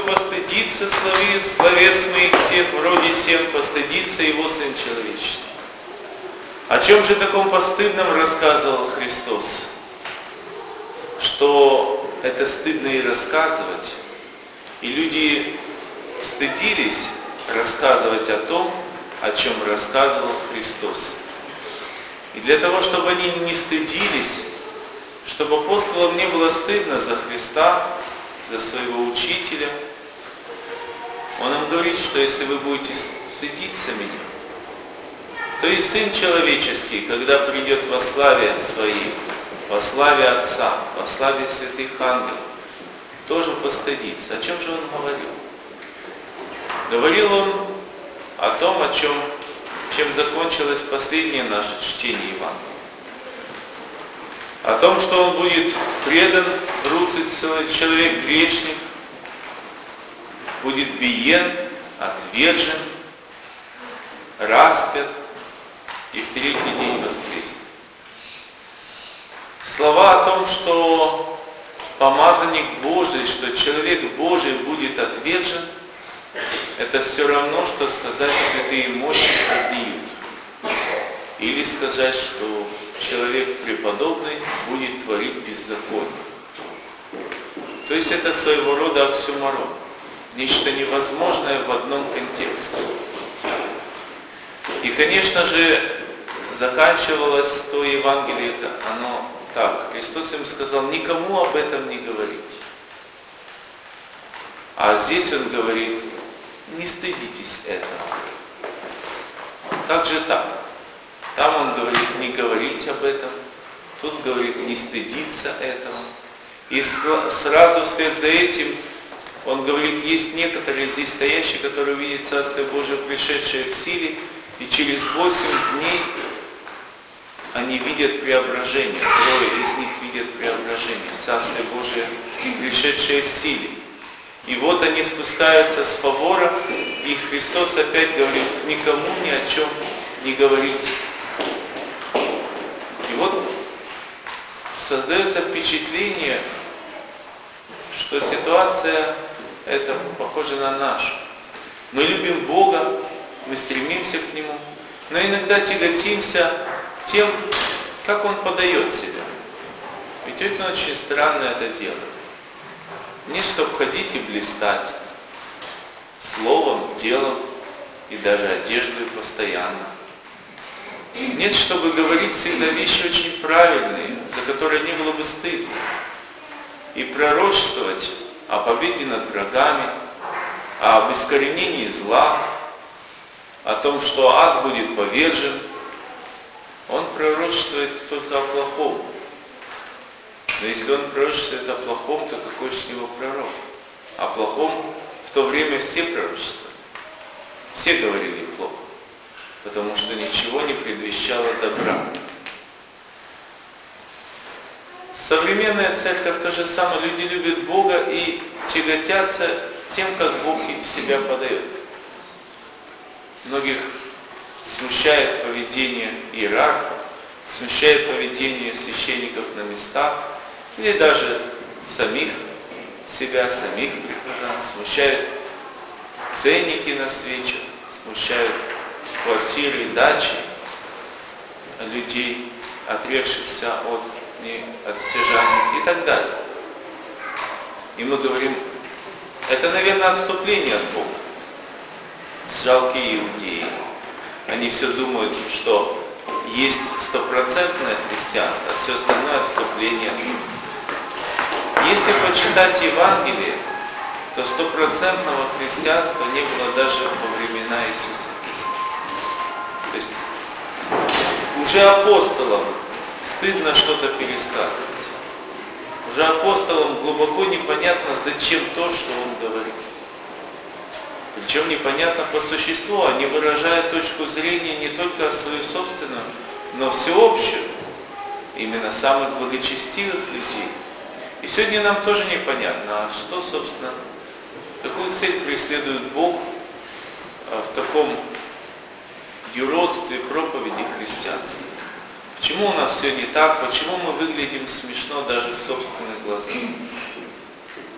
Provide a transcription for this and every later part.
постыдится словес моих всех, вроде всем постыдится его Сын Человеческий. О чем же таком постыдном рассказывал Христос? Что это стыдно и рассказывать, и люди стыдились рассказывать о том, о чем рассказывал Христос. И для того, чтобы они не стыдились, чтобы апостолам не было стыдно за Христа, за своего учителя, Он им говорит, что если вы будете стыдиться меня, то и Сын Человеческий, когда придет во славе Своей, во славе Отца, во славе святых ангелов, тоже постыдится. О чем же Он говорил? Говорил Он о том, чем закончилось последнее наше чтение Евангелия. О том, что Он будет предан в руки человек грешник, будет биен, отвержен, распят и в третий день воскреснет. Слова о том, что помазанник Божий, что человек Божий будет отвержен, это все равно, что сказать святые мощи пробьют. Или сказать, что человек преподобный будет творить беззаконие. То есть это своего рода оксюморон. Нечто невозможное в одном контексте. И, конечно же, заканчивалось то Евангелие, оно так. Христос им сказал, никому об этом не говорите. А здесь Он говорит, не стыдитесь этого. Как же так? Там Он говорит, не говорить об этом. Тут говорит, не стыдиться этого. И сразу вслед за этим Он говорит, есть некоторые здесь стоящие, которые увидят Царствие Божие, пришедшее в силе, и через 8 дней они видят преображение. 3 из них видят преображение. Царствие Божие, пришедшее в силе. И вот они спускаются с фавора, и Христос опять говорит, никому ни о чем не говорите. И вот создается впечатление, что ситуация эта похожа на нашу. Мы любим Бога, мы стремимся к Нему, но иногда тяготимся тем, как Он подает себя. Ведь это очень странно это дело. Не чтобы ходить и блистать словом, делом и даже одеждой постоянно. Нет, чтобы говорить всегда вещи очень правильные, за которые не было бы стыдно. И пророчествовать о победе над врагами, об искоренении зла, о том, что ад будет повержен. Он пророчествует только о плохом. Но если он пророчествует о плохом, то какой же с него пророк? О плохом в то время все пророчествовали. Все говорили плохо, потому что ничего не предвещало добра. Современная церковь то же самое. Люди любят Бога и тяготятся тем, как Бог себя подает. Многих смущает поведение иерархов, смущает поведение священников на местах, или даже самих себя, самих прихожан, смущают ценники на свечах, смущают квартиры и дачи людей, отрекшихся от стяжания и так далее. И мы говорим, это, наверное, отступление от Бога. Жалкие иудеи. Они все думают, что есть стопроцентное христианство, а все остальное отступление от Бога. Если почитать Евангелие, то стопроцентного христианства не было даже во времена Иисуса Христа. То есть уже апостолам стыдно что-то пересказывать. Уже апостолам глубоко непонятно, зачем то, что Он говорит. Причем непонятно по существу. Они выражают точку зрения не только свою собственную, но всеобщую, именно самых благочестивых людей. И сегодня нам тоже непонятно, а что, собственно, какую цель преследует Бог в таком юродстве проповеди христианства. Почему у нас все не так, почему мы выглядим смешно даже в собственных глазах?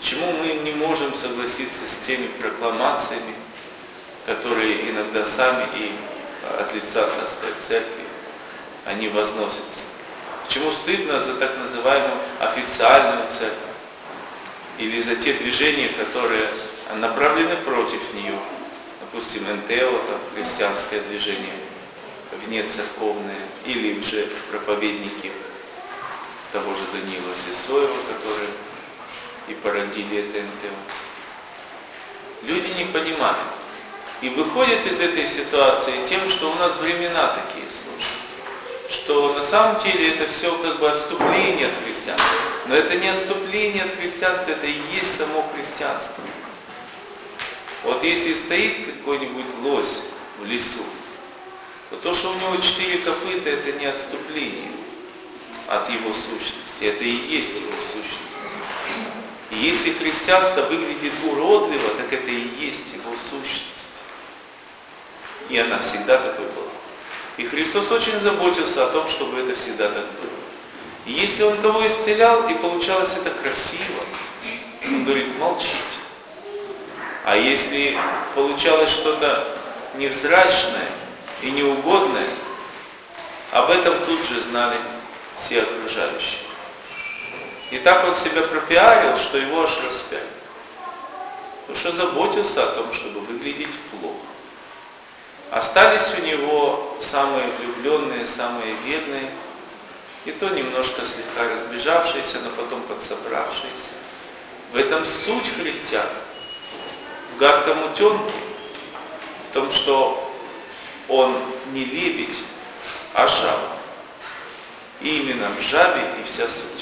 Почему мы не можем согласиться с теми прокламациями, которые иногда сами и от лица, так сказать, церкви, они возносятся? Почему стыдно за так называемую официальную церковь? Или за те движения, которые направлены против нее? Допустим, НТО, там, христианское движение, внецерковное, или уже проповедники того же Даниила Сысоева, которые и породили это НТО. Люди не понимают. И выходят из этой ситуации тем, что у нас времена такие сложные. Что на самом деле это все как бы отступление от христианства. Но это не отступление от христианства, это и есть само христианство. Вот если стоит какой-нибудь лось в лесу, то что у него 4 копыта, это не отступление от его сущности, это и есть его сущность. И если христианство выглядит уродливо, так это и есть его сущность. И она всегда такой была. И Христос очень заботился о том, чтобы это всегда так было. И если Он кого исцелял, и получалось это красиво, Он говорит, молчите. А если получалось что-то невзрачное и неугодное, об этом тут же знали все окружающие. И так он себя пропиарил, что его аж распяли. Потому что заботился о том, чтобы выглядеть плохо. Остались у него самые влюбленные, самые верные, и то немножко слегка разбежавшиеся, но потом подсобравшиеся. В этом суть христианства. В гадком утенке, в том, что он не лебедь, а жаба. И именно в жабе и вся суть.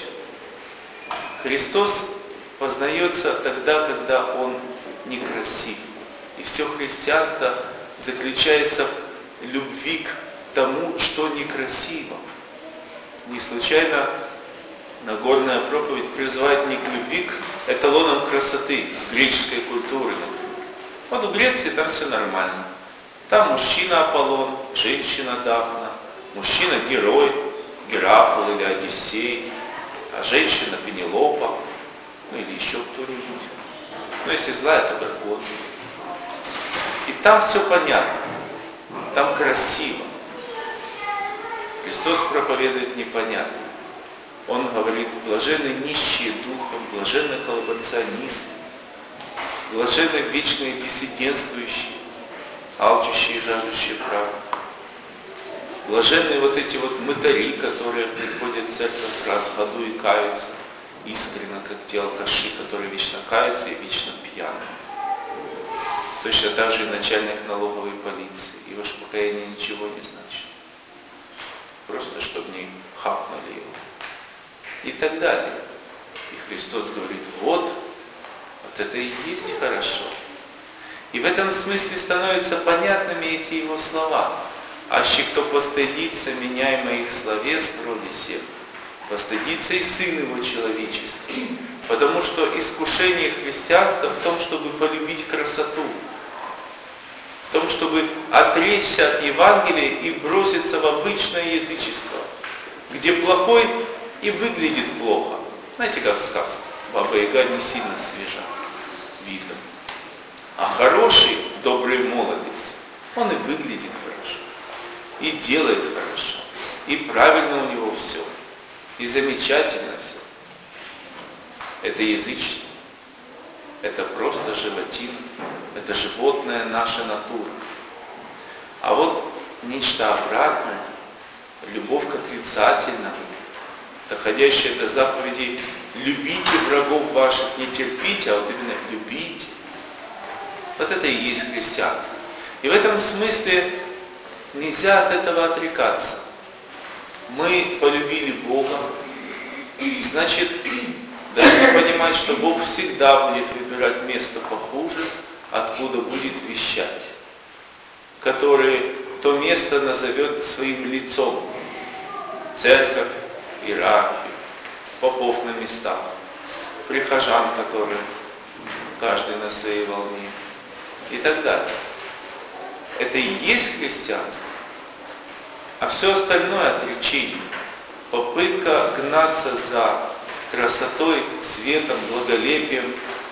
Христос познается тогда, когда Он некрасив. И все христианство заключается в любви к тому, что некрасиво. Не случайно Нагорная проповедь призывает не к любви к эталонам красоты греческой культуры, например. Вот в Греции там все нормально. Там мужчина Аполлон, женщина Дафна, мужчина герой, Геракл или Одиссей, а женщина Пенелопа, ну или еще кто-нибудь. Ну если злая, то дракон. И там все понятно, там красиво. Христос проповедует непонятно. Он говорит, блаженны нищие духом, блаженны коллаборационисты, блаженны вечные диссидентствующие, алчущие и жаждущие права. Блаженны вот эти вот мытари, которые приходят в церковь раз в году и каются искренне, как те алкаши, которые вечно каются и вечно пьяны. Точно так же и начальник налоговой полиции. И ваше покаяние ничего не значит. Просто, чтобы не хапнули его. И так далее. И Христос говорит, вот это и есть хорошо. И в этом смысле становятся понятными эти его слова. Аще кто постыдится меня и моих словес вроде сих, постыдится и Сын Его человеческий. Потому что искушение христианства в том, чтобы полюбить красоту, в том, чтобы отречься от Евангелия и броситься в обычное язычество, где плохой и выглядит плохо. Знаете, как в сказке, Баба-Яга не сильно свежа видом. А хороший, добрый молодец, он и выглядит хорошо, и делает хорошо, и правильно у него все, и замечательно все. Это язычество, это просто животина, это животная наша натура. А вот нечто обратное, любовь к отрицательному, доходящая до заповедей «любите врагов ваших, не терпите», а вот именно «любите». Вот это и есть христианство. И в этом смысле нельзя от этого отрекаться. Мы полюбили Бога, значит, должны понимать, что Бог всегда будет выбирать место похуже, откуда будет вещать, который то место назовет своим лицом. Церковь, иерархию, попов на местах, прихожан, которые каждый на своей волне и так далее. Это и есть христианство. А все остальное отречение, попытка гнаться за красотой, светом, благолепием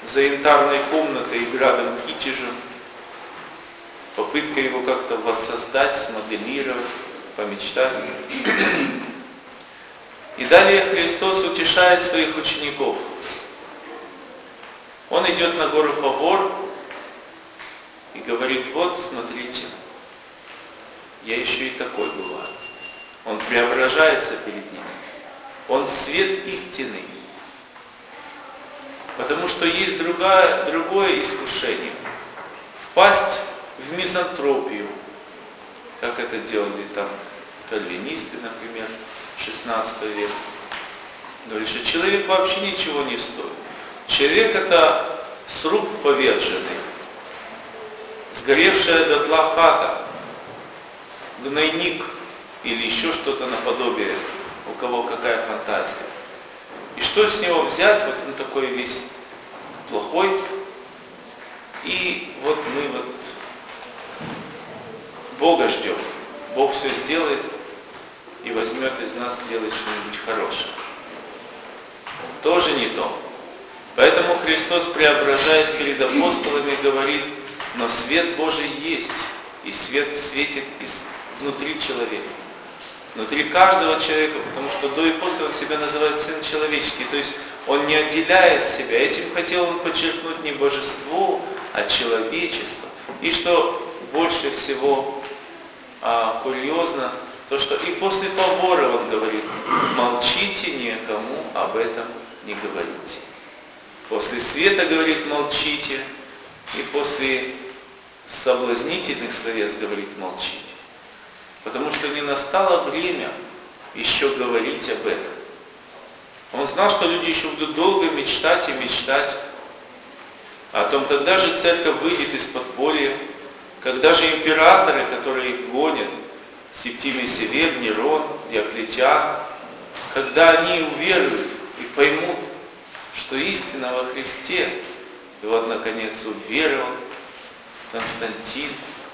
за янтарной комнатой и градом Китежем, попытка его как-то воссоздать, смоделировать, помечтать. И далее Христос утешает своих учеников. Он идет на гору Фавор и говорит: вот, смотрите, я еще и такой бываю. Он преображается перед ним. Он свет истины. Потому что есть другое искушение. Впасть в мизантропию, как это делали там кальвинисты, например, 16 века. Говорит, что человек вообще ничего не стоит. Человек — это сруб поверженный, сгоревшая дотла хата, гнойник или еще что-то наподобие, у кого какая фантазия. И что с него взять? Вот он такой весь плохой. И вот мы вот Бога ждем. Бог все сделает и возьмет из нас, делает что-нибудь хорошее. Тоже не то. Поэтому Христос, преображаясь перед апостолами, говорит: но свет Божий есть, и свет светит внутри человека. Внутри каждого человека, потому что до и после он себя называет Сын Человеческий, то есть он не отделяет себя. Этим хотел он подчеркнуть не божество, а человечество. И что больше всего курьезно, то что и после Фавора он говорит: молчите, никому об этом не говорите. После света, говорит, молчите, и после соблазнительных словес, говорит, молчите. Потому что не настало время еще говорить об этом. Он знал, что люди еще будут долго мечтать и мечтать о том, когда же церковь выйдет из подполья, когда же императоры, которые их гонят, Септимий Север, Нерон, Диоклетиан, когда они уверуют и поймут, что истина во Христе. И вот, наконец, уверовал Константин,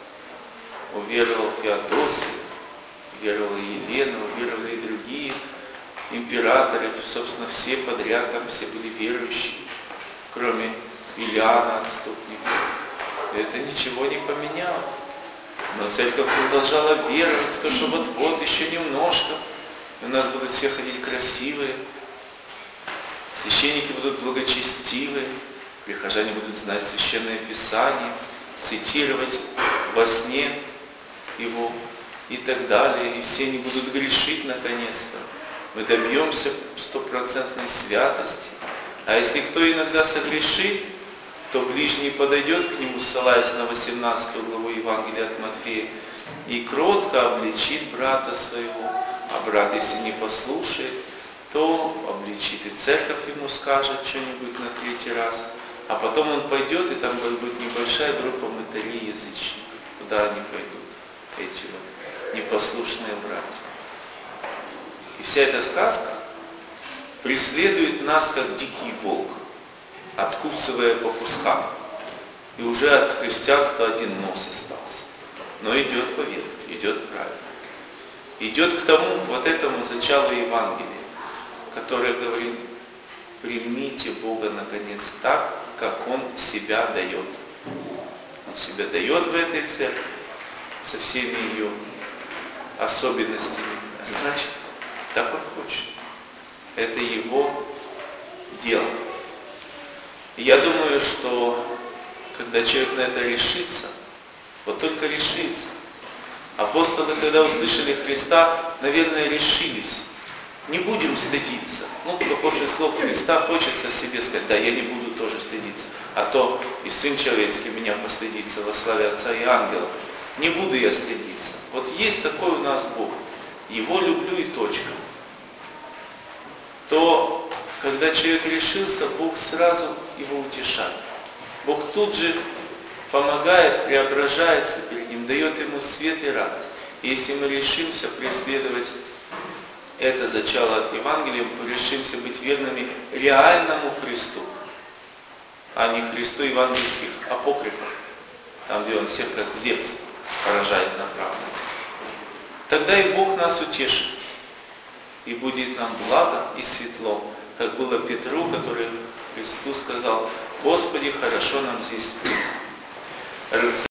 уверовал Феодосий, уверовала Елена, уверовали и другие императоры, собственно, все подряд там все были верующие, кроме Илиана, отступника. И это ничего не поменяло. Но церковь продолжала веровать в то, что вот-вот, еще немножко, и у нас будут все ходить красивые, священники будут благочестивые, прихожане будут знать Священное Писание, цитировать во сне его и так далее, и все они будут грешить наконец-то. Мы добьемся стопроцентной святости. А если кто иногда согрешит, то ближний подойдет к нему, ссылаясь на 18 главу Евангелия от Матфея, и кротко обличит брата своего, а брат, если не послушает, то обличит, и церковь ему скажет что-нибудь на третий раз, а потом он пойдет, и там будет небольшая группа мытарей язычников. Куда они пойдут, эти вот непослушные братья? И вся эта сказка преследует нас, как дикий волк, откусывая по кускам. И уже от христианства один нос остался. Но идет по ветке, идет правильно. Идет к тому, вот этому началу Евангелия, которое говорит: примите Бога, наконец, так, как Он себя дает. Он себя дает в этой церкви, со всеми ее особенностями. Значит, так Он хочет. Это Его дело. И я думаю, что когда человек на это решится, вот только решится. Апостолы, когда услышали Христа, наверное, решились. Не будем стыдиться. Ну, после слов Христа хочется себе сказать: да, я не буду тоже стыдиться, а то и Сын Человеческий меня постыдится во славе Отца и ангелов. Не буду я стыдиться. Вот есть такой у нас Бог. Его люблю и точка. То, когда человек решился, Бог сразу его утешает. Бог тут же помогает, преображается перед ним, дает ему свет и радость. И если мы решимся преследовать это зачало от Евангелия, мы решимся быть верными реальному Христу, а не Христу евангельских апокрифов, там, где он всех как Зевс поражает направо. Тогда и Бог нас утешит, и будет нам благо и светло, как было Петру, который Христу сказал: Господи, хорошо нам здесь.